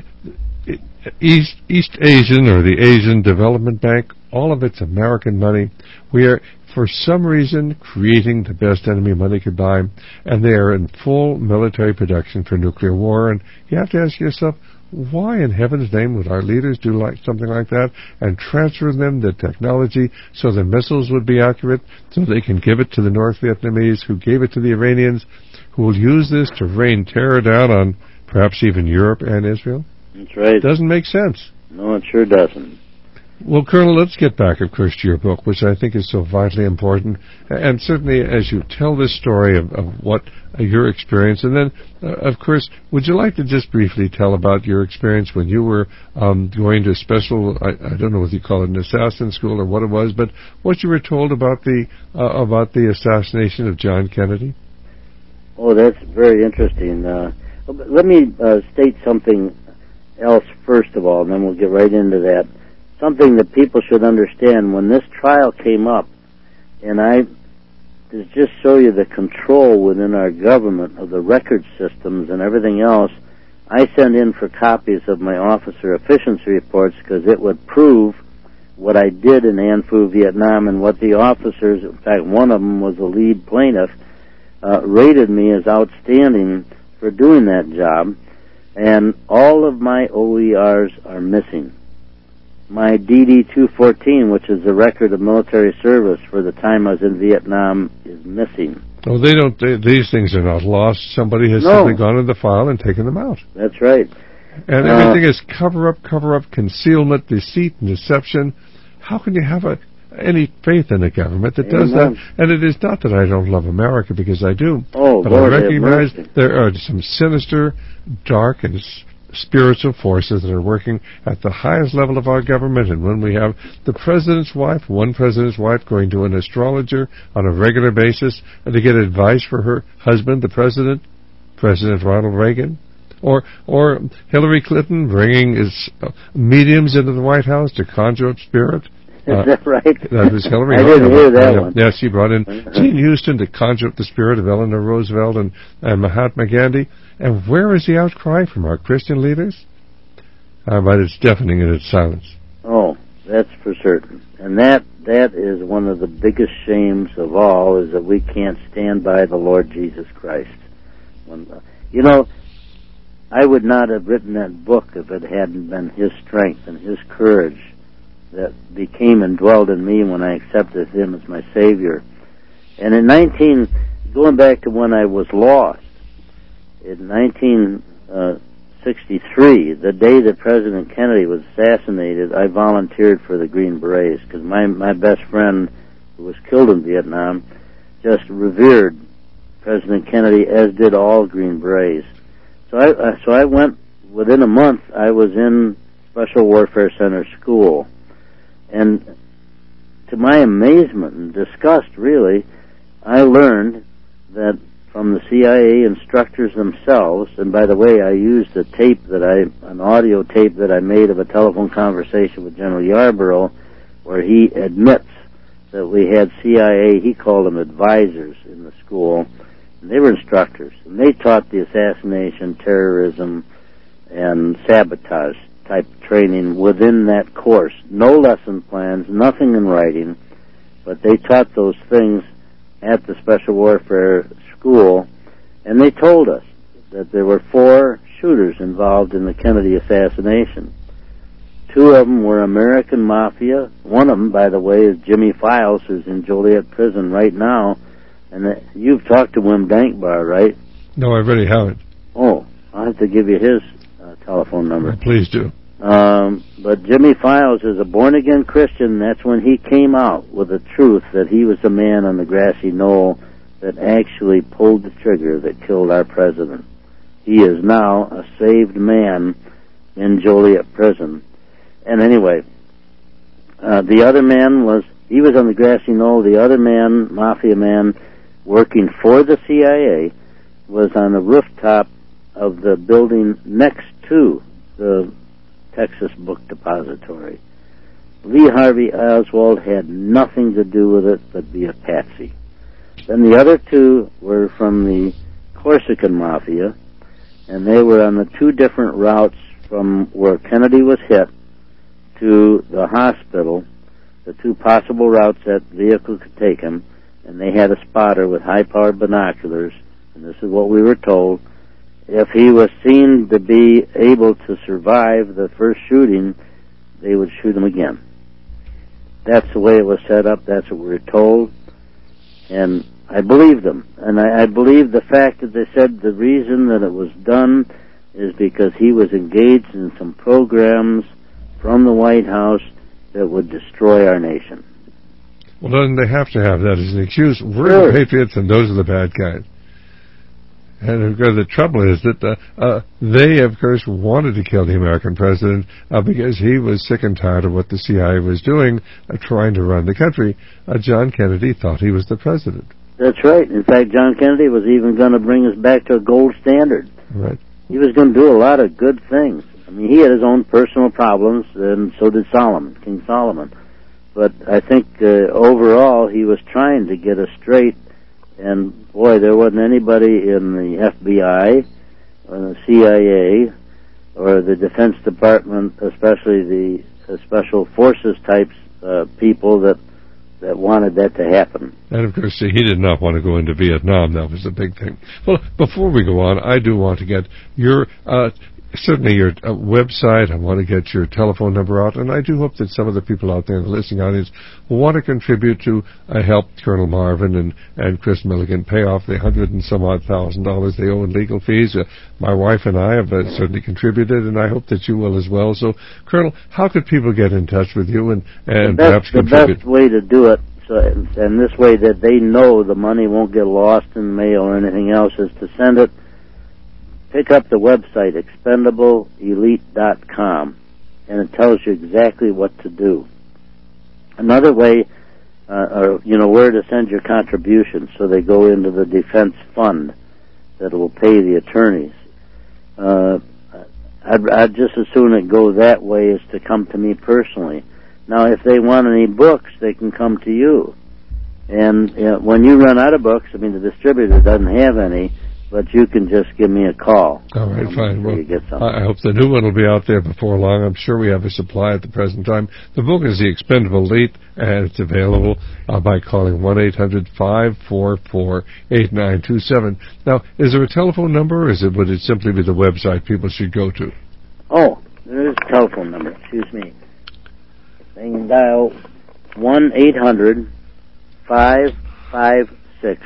uh, East East Asian or the Asian Development Bank. All of it's American money. We are, for some reason, creating the best enemy money could buy, and they are in full military production for nuclear war. And you have to ask yourself, why in heaven's name would our leaders do like something like that and transfer them the technology so the missiles would be accurate, so they can give it to the North Vietnamese, who gave it to the Iranians, who will use this to rain terror down on perhaps even Europe and Israel? That's right. It doesn't make sense. No, it sure doesn't. Well, Colonel, let's get back, of course, to your book, which I think is so vitally important. And certainly as you tell this story of, of what uh, your experience, and then, uh, of course, would you like to just briefly tell about your experience when you were um, going to special, I, I don't know what you call it, an assassin school or what it was, but what you were told about the uh, about the assassination of John Kennedy? Oh, that's very interesting. Uh, let me uh, state something else first of all, and then we'll get right into that. Something that people should understand. When this trial came up, and I to just show you the control within our government of the record systems and everything else, I sent in for copies of my officer efficiency reports because it would prove what I did in An Phu, Vietnam, and what the officers, in fact one of them was a lead plaintiff, uh, rated me as outstanding for doing that job. And all of my O E Rs are missing. My D D two fourteen, which is the record of military service for the time I was in Vietnam, is missing. Oh, they don't. They, these things are not lost. Somebody has no. simply gone in the file and taken them out. That's right. And uh, everything is cover up, cover up, concealment, deceit, and deception. How can you have a, any faith in a government that does Amen. that? And it is not that I don't love America, because I do. Oh, but Lord, I recognize have mercy. there are some sinister, dark, and spiritual forces that are working at the highest level of our government. And when we have the president's wife, one president's wife, going to an astrologer on a regular basis to get advice for her husband, the president, President Ronald Reagan, or or Hillary Clinton bringing his uh, mediums into the White House to conjure up spirit. Is uh, that right? That was Hillary. I didn't hear that one. Yeah, she brought in Gene Houston to conjure up the spirit of Eleanor Roosevelt and, and Mahatma Gandhi. And where is the outcry from our Christian leaders? Uh, but it's deafening in its silence. Oh, that's for certain. And that that is one of the biggest shames of all, is that we can't stand by the Lord Jesus Christ. When, uh, you know, I would not have written that book if it hadn't been His strength and His courage that became and dwelled in me when I accepted Him as my Savior. And in nineteen, going back to when I was lost, in nineteen sixty-three, the day that President Kennedy was assassinated, I volunteered for the Green Berets because my, my best friend, who was killed in Vietnam, just revered President Kennedy, as did all Green Berets. So I, uh, so I went, within a month, I was in Special Warfare Center school. And to my amazement and disgust, really, I learned that from the C I A instructors themselves, and by the way, I used a tape that I, an audio tape that I made of a telephone conversation with General Yarborough, where he admits that we had C I A, he called them advisors in the school, and they were instructors, and they taught the assassination, terrorism, and sabotage type training within that course. No lesson plans, nothing in writing, but they taught those things at the Special Warfare School, and they told us that there were four shooters involved in the Kennedy assassination. two of them were American Mafia. One of them, by the way, is Jimmy Files, who's in Joliet Prison right now. And uh, you've talked to Wim Dankbar, right? No, I really haven't. Oh, I'll have to give you his uh, telephone number. Well, please do. Um, but Jimmy Files is a born-again Christian. That's when he came out with the truth that he was the man on the grassy knoll that actually pulled the trigger that killed our president. He is now a saved man in Joliet Prison. And anyway, uh, the other man was, he was on the grassy knoll. The other man, Mafia man, working for the C I A, was on the rooftop of the building next to the Texas Book Depository. Lee Harvey Oswald had nothing to do with it but be a patsy. Then the other two were from the Corsican Mafia, and they were on the two different routes from where Kennedy was hit to the hospital, the two possible routes that vehicle could take him, and they had a spotter with high-powered binoculars, and this is what we were told. If he was seen to be able to survive the first shooting, they would shoot him again. That's the way it was set up. That's what we were told. And I believed them. And I, I believe the fact that they said the reason that it was done is because he was engaged in some programs from the White House that would destroy our nation. Well, doesn't they have to have that as an excuse? We're Sure. the patriots and those are the bad guys. And of course, the trouble is that uh, uh, they, of course, wanted to kill the American president uh, because he was sick and tired of what the C I A was doing, uh, trying to run the country. Uh, John Kennedy thought he was the president. That's right. In fact, John Kennedy was even going to bring us back to a gold standard. Right. He was going to do a lot of good things. I mean, he had his own personal problems, and so did Solomon, King Solomon. But I think uh, overall, he was trying to get us straight. And, boy, there wasn't anybody in the F B I or the C I A or the Defense Department, especially the uh, Special Forces types uh, people that that wanted that to happen. And, of course, see, he did not want to go into Vietnam. That was the big thing. Well, before we go on, I do want to get your... Uh, Certainly your uh, website. I want to get your telephone number out, and I do hope that some of the people out there in the listening audience will want to contribute to uh, help Colonel Marvin and, and Chris Milligan pay off the hundred and some odd thousand dollars they owe in legal fees. Uh, my wife and I have uh, certainly contributed, and I hope that you will as well. So, Colonel, how could people get in touch with you and, and the best, perhaps the contribute? best way to do it, so, and this way that they know the money won't get lost in mail or anything else, is to send it. Pick up the website, expendable elite dot com, and it tells you exactly what to do. Another way, uh, or, you know, where to send your contributions, so they go into the defense fund that will pay the attorneys. Uh, I'd, I'd just as soon it go that way as to come to me personally. Now, if they want any books, they can come to you. And you know, when you run out of books, I mean, the distributor doesn't have any, but you can just give me a call. All right, I'll fine. make sure Well, you get something. I hope the new one will be out there before long. I'm sure we have a supply at the present time. The book is The Expendable Elite, and it's available uh, by calling one eight hundred five four four eight nine two seven. Now, is there a telephone number, or is it, would it simply be the website people should go to? Oh, there is a telephone number. Excuse me. They can dial one eight hundred five five six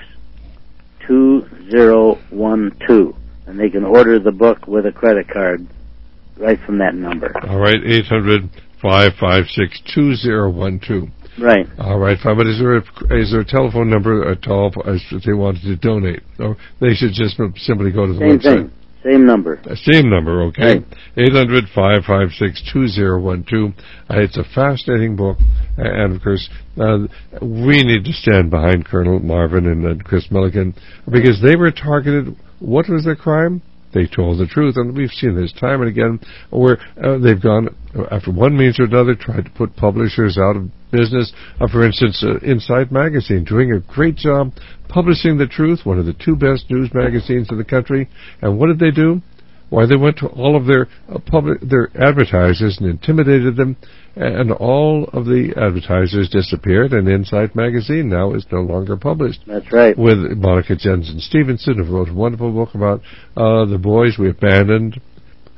two zero one two, and they can order the book with a credit card right from that number. All right, eight hundred five five six two zero one two. Right. All right, fine. But is there a, is there a telephone number at all if they wanted to donate? Or they should just simply go to the Same website? thing. Same number. Uh, same number, okay. Right. eight hundred five five six two zero one two. Uh, it's a fascinating book. Uh, and, of course, uh, we need to stand behind Colonel Marvin and uh, Chris Milligan because they were targeted. What was their crime? They told the truth, and we've seen this time and again where uh, they've gone, uh, after one means or another, tried to put publishers out of business. Uh, for instance, uh, Insight Magazine, doing a great job publishing the truth, one of the two best news magazines in the country. And what did they do? Why, they went to all of their uh, public, their advertisers and intimidated them, and all of the advertisers disappeared, and Insight Magazine now is no longer published. That's right. With Monica Jensen Stevenson, who wrote a wonderful book about uh, the boys we abandoned,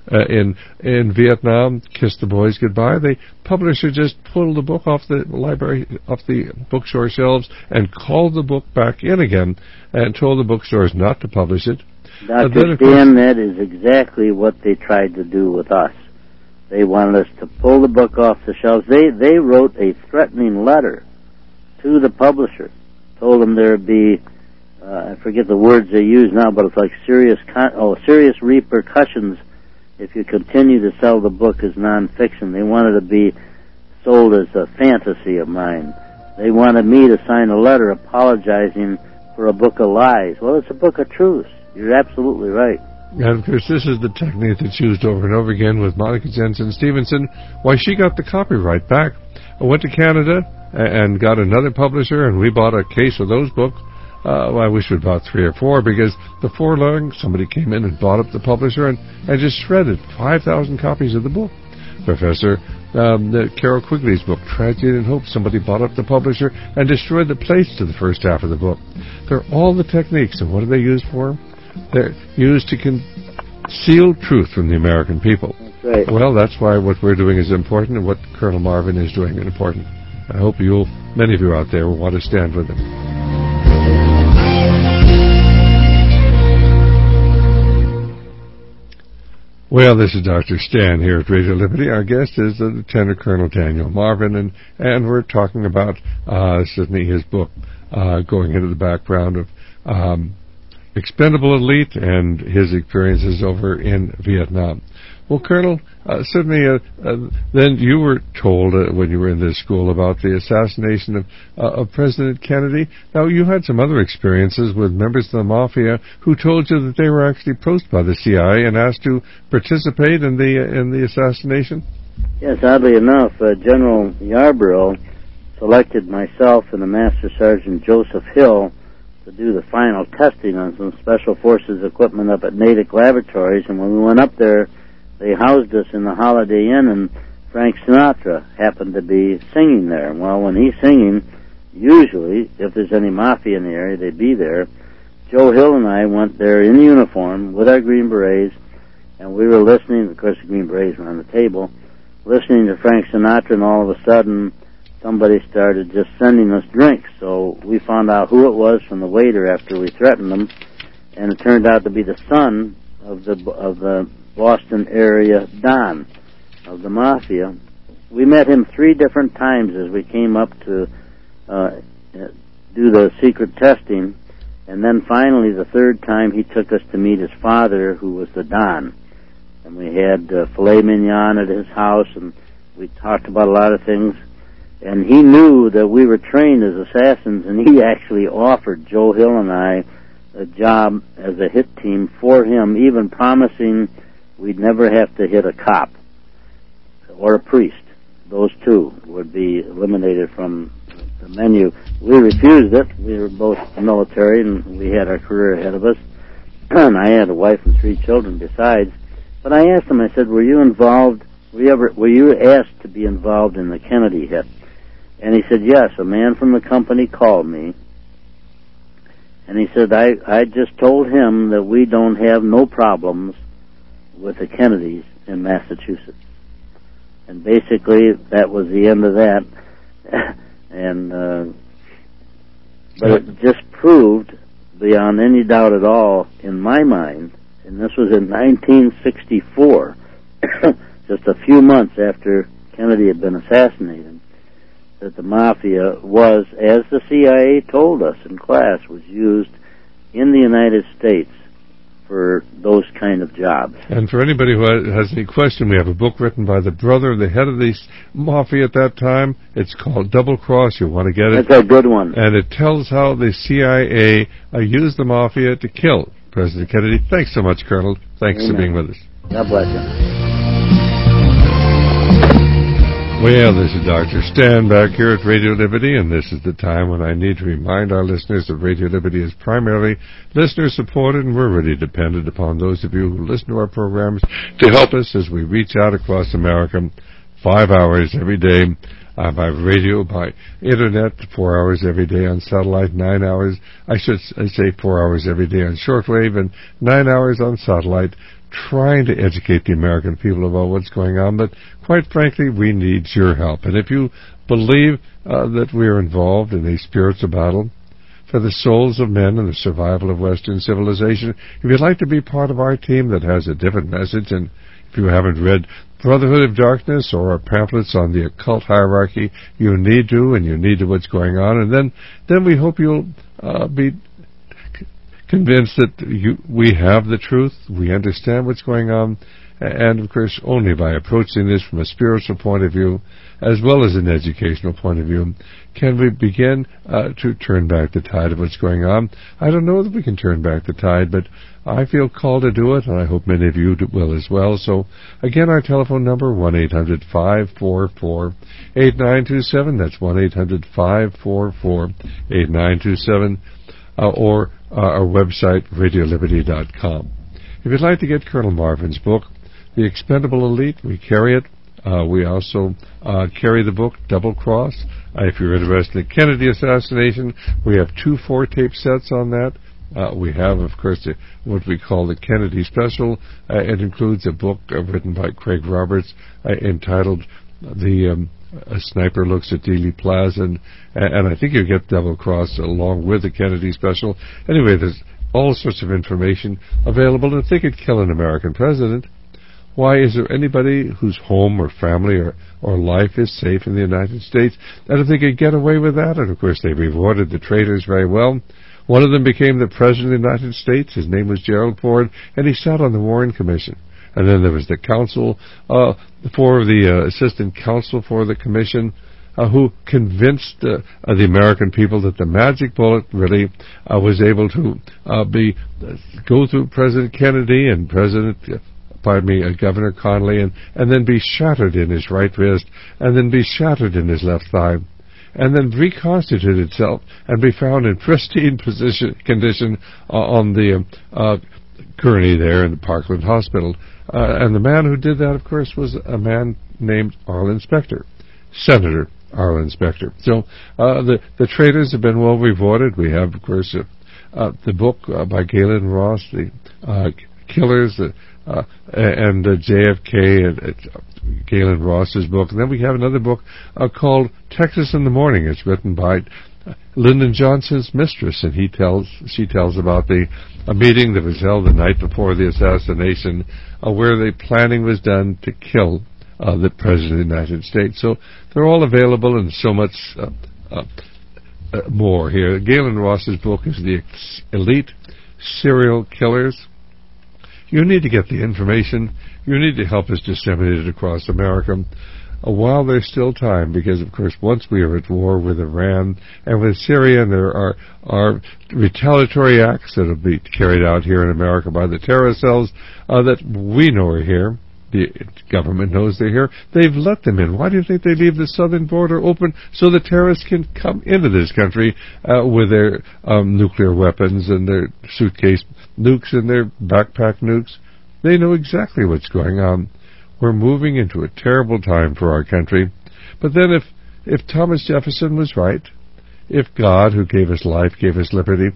uh, in in Vietnam, Kiss the Boys Goodbye. The publisher just pulled the book off the library, off the bookstore shelves, and called the book back in again, and told the bookstores not to publish it. Doctor Stan, that is exactly what they tried to do with us. They wanted us to pull the book off the shelves. They they wrote a threatening letter to the publisher, told them there would be, uh, I forget the words they use now, but it's like serious con- oh serious repercussions if you continue to sell the book as nonfiction. They wanted to be sold as a fantasy of mine. They wanted me to sign a letter apologizing for a book of lies. Well, it's a book of truth. You're absolutely right. And, of course, this is the technique that's used over and over again with Monica Jensen Stevenson. Why, she got the copyright back. I went to Canada and got another publisher, and we bought a case of those books. Uh, well, I wish we'd bought three or four, because before long, somebody came in and bought up the publisher and, and just shredded five thousand copies of the book. Professor um, the Carol Quigley's book, Tragedy and Hope, somebody bought up the publisher and destroyed the plates to the first half of the book. They're all the techniques, and what are they used for? They're used to conceal truth from the American people. That's right. Well, that's why what we're doing is important, and what Colonel Marvin is doing is important. I hope you'll, many of you out there, will want to stand with him. Well, this is Doctor Stan here at Radio Liberty. Our guest is uh, Lieutenant Colonel Daniel Marvin, and, and we're talking about uh, certainly his book, uh, going into the background of um, Expendable Elite and his experiences over in Vietnam. Well, Colonel, uh, certainly uh, uh, then you were told uh, when you were in this school about the assassination of, uh, of President Kennedy. Now, you had some other experiences with members of the Mafia who told you that they were actually approached by the C I A and asked to participate in the uh, in the assassination? Yes, oddly enough, uh, General Yarborough selected myself and the Master Sergeant Joseph Hill to do the final testing on some Special Forces equipment up at Natick Laboratories, and when we went up there, they housed us in the Holiday Inn, and Frank Sinatra happened to be singing there. Well, when he's singing, usually, if there's any Mafia in the area, they'd be there. Joe Hill and I went there in uniform with our Green Berets, and we were listening. Of course, the Green Berets were on the table, listening to Frank Sinatra, and all of a sudden, somebody started just sending us drinks. So we found out who it was from the waiter after we threatened them, and it turned out to be the son of the of the Boston area Don of the Mafia. We met him three different times as we came up to uh, do the secret testing, and then finally the third time he took us to meet his father, who was the Don. And we had uh, filet mignon at his house, and we talked about a lot of things. And he knew that we were trained as assassins, and he actually offered Joe Hill and I a job as a hit team for him, even promising we'd never have to hit a cop or a priest. Those two would be eliminated from the menu. We refused it. We were both military, and we had our career ahead of us. And I had a wife and three children besides. But I asked him, I said, were you involved, were you, ever, were you asked to be involved in the Kennedy hit? And he said, yes. A man from the company called me. And he said, I, I just told him that we don't have no problems with the Kennedys in Massachusetts. And basically, that was the end of that. and uh, But it just proved, beyond any doubt at all, in my mind, and this was in nineteen sixty-four, just a few months after Kennedy had been assassinated, that the Mafia was, as the C I A told us in class, was used in the United States for those kind of jobs. And for anybody who has any question, we have a book written by the brother of the head of the Mafia at that time. It's called Double Cross. You'll want to get it. That's a good one. And it tells how the C I A uh, used the Mafia to kill President Kennedy. Thanks so much, Colonel. Thanks Amen. for being with us. God bless you. Well, this is Doctor Stan back here at Radio Liberty, and this is the time when I need to remind our listeners that Radio Liberty is primarily listener-supported, and we're really dependent upon those of you who listen to our programs to help us as we reach out across America five hours every day uh, by radio, by Internet, four hours every day on satellite, nine hours, I should say four hours every day on shortwave, and nine hours on satellite, trying to educate the American people about what's going on, but quite frankly, we need your help. And if you believe uh, that we are involved in a spiritual battle for the souls of men and the survival of Western civilization, if you'd like to be part of our team that has a different message, and if you haven't read Brotherhood of Darkness or our pamphlets on the occult hierarchy, you need to, and you need to what's going on, and then, then we hope you'll uh, be convinced that you, we have the truth, we understand what's going on, and of course only by approaching this from a spiritual point of view as well as an educational point of view can we begin uh, to turn back the tide of what's going on. I don't know that we can turn back the tide, but I feel called to do it, and I hope many of you will as well. So again, our telephone number, one eight hundred, five four four, eight nine two seven. That's one eight hundred, five four four, eight nine two seven. Uh, or uh, our website, radio liberty dot com. If you'd like to get Colonel Marvin's book, The Expendable Elite, we carry it. Uh, we also uh, carry the book, Double Cross. Uh, if you're interested in the Kennedy assassination, we have two four-tape sets on that. Uh, we have, of course, the, what we call the Kennedy Special. Uh, it includes a book uh, written by Craig Roberts uh, entitled The... Um, A Sniper Looks at Dealey Plaza, and, and I think you get Double Cross along with the Kennedy Special. Anyway, there's all sorts of information available, and if they could kill an American president, why is there anybody whose home or family or, or life is safe in the United States? And if they could get away with that, and of course they rewarded the traitors very well. One of them became the President of the United States. His name was Gerald Ford, and he sat on the Warren Commission. And then there was the counsel, uh, for the uh, assistant counsel for the commission, uh, who convinced uh, uh, the American people that the magic bullet really uh, was able to uh, be uh, go through President Kennedy and President, uh, pardon me, uh, Governor Connally, and, and then be shattered in his right wrist, and then be shattered in his left thigh, and then reconstitute itself and be found in pristine position condition uh, on the uh, uh, gurney there in the Parkland Hospital. Uh, and the man who did that, of course, was a man named Arlen Specter, Senator Arlen Specter. So uh, the the traitors have been well rewarded. We have, of course, uh, uh, the book uh, by Galen Ross, the uh, Killers, uh, uh, and uh, J F K, and uh, Galen Ross's book. And then we have another book uh, called Texas in the Morning. It's written by Lyndon Johnson's mistress, and he tells she tells about the a meeting that was held the night before the assassination, uh, where the planning was done to kill uh, the President of the United States. So they're all available, and so much uh, uh, uh, more here. Galen Ross's book is The Elite Serial Killers. You need to get the information. You need to help us disseminate it across America uh, while there's still time, because, of course, once we are at war with Iran and with Syria, and there are, are retaliatory acts that will be carried out here in America by the terrorist cells uh, that we know are here. The government knows they're here. They've let them in. Why do you think they leave the southern border open so the terrorists can come into this country uh, with their um, nuclear weapons and their suitcase nukes and their backpack nukes? They know exactly what's going on. We're moving into a terrible time for our country. But then if, if Thomas Jefferson was right, if God, who gave us life, gave us liberty,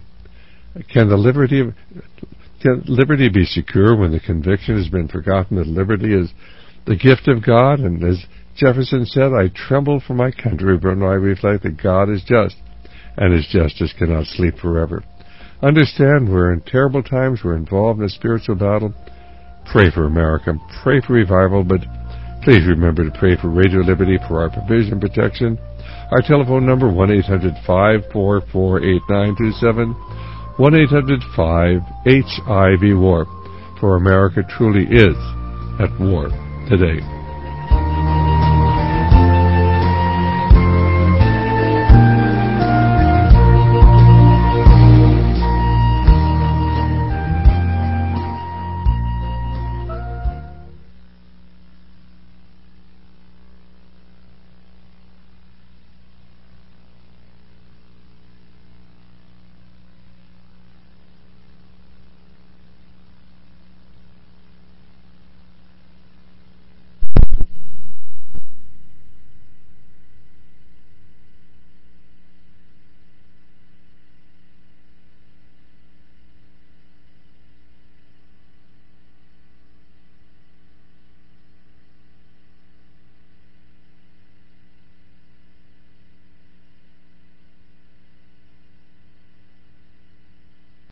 can the liberty of... Can liberty be secure when the conviction has been forgotten that liberty is the gift of God? And as Jefferson said, I tremble for my country when I reflect that God is just, and his justice cannot sleep forever. Understand, we're in terrible times. We're involved in a spiritual battle. Pray for America. Pray for revival, but please remember to pray for Radio Liberty for our provision and protection. Our telephone number, one eight hundred, five four four, eight nine two seven. one eight hundred, five H I V, WAR, for America truly is at war today.